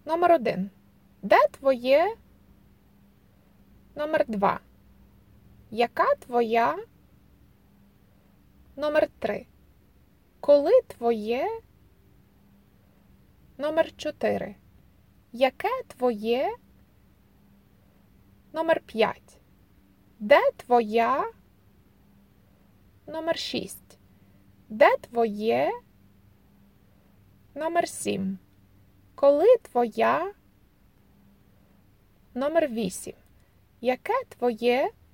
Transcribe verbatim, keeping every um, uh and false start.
Номер один. Де твоє? Номер два. Яка твоя? Номер три. Коли твоє? Номер чотири. Яке твоє? Номер п'ять. Де твоя? Номер шість. Де твоє? Номер сім. Коли твоя? Номер вісім. Яке твоє?